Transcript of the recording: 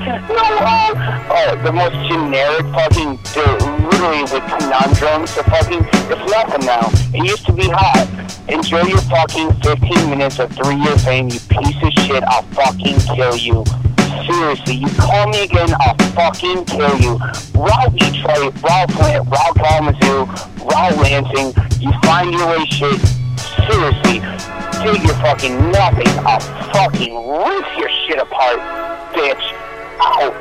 The most generic fucking, literally the conundrum. So fucking, it's nothing now. It used to be hot. Enjoy your fucking 15 minutes of 3-year fame, you piece of shit. I'll fucking kill you. Seriously, you call me again, I'll fucking kill you. Raw Detroit, raw Flint, raw Kalamazoo, raw Lansing, you find your way shit. Seriously, take your fucking nothing, I'll fucking rip your shit apart, bitch. Ow.